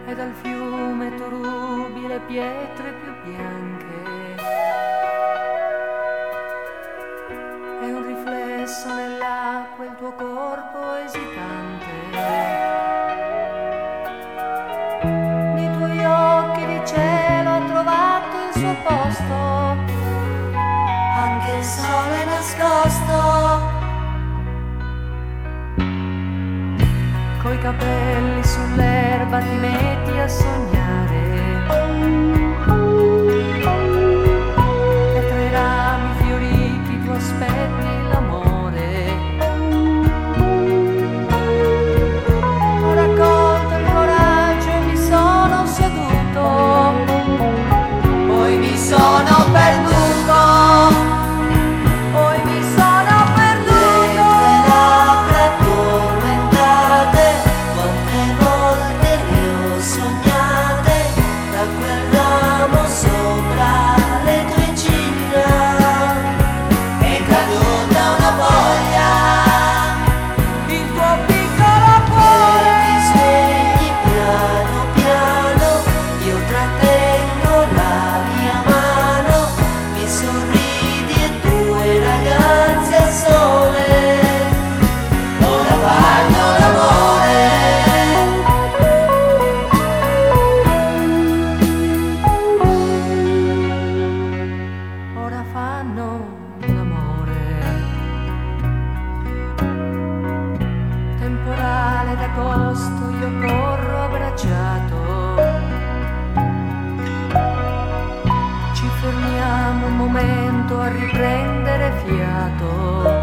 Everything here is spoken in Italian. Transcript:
e dal fiume tu rubi le pietre più bianche. È un riflesso nell'acqua il tuo corpo esitante. Nei tuoi occhi di cielo ha trovato il suo posto, anche il sole nascosto. Coi capelli sull'erba ti metti a sognare e tra i rami fioriti tu aspetti l'amore. Ho raccolto il coraggio e mi sono seduto, poi mi sono perduto. Temporale d'agosto, io corro abbracciato. Ci fermiamo un momento a riprendere fiato.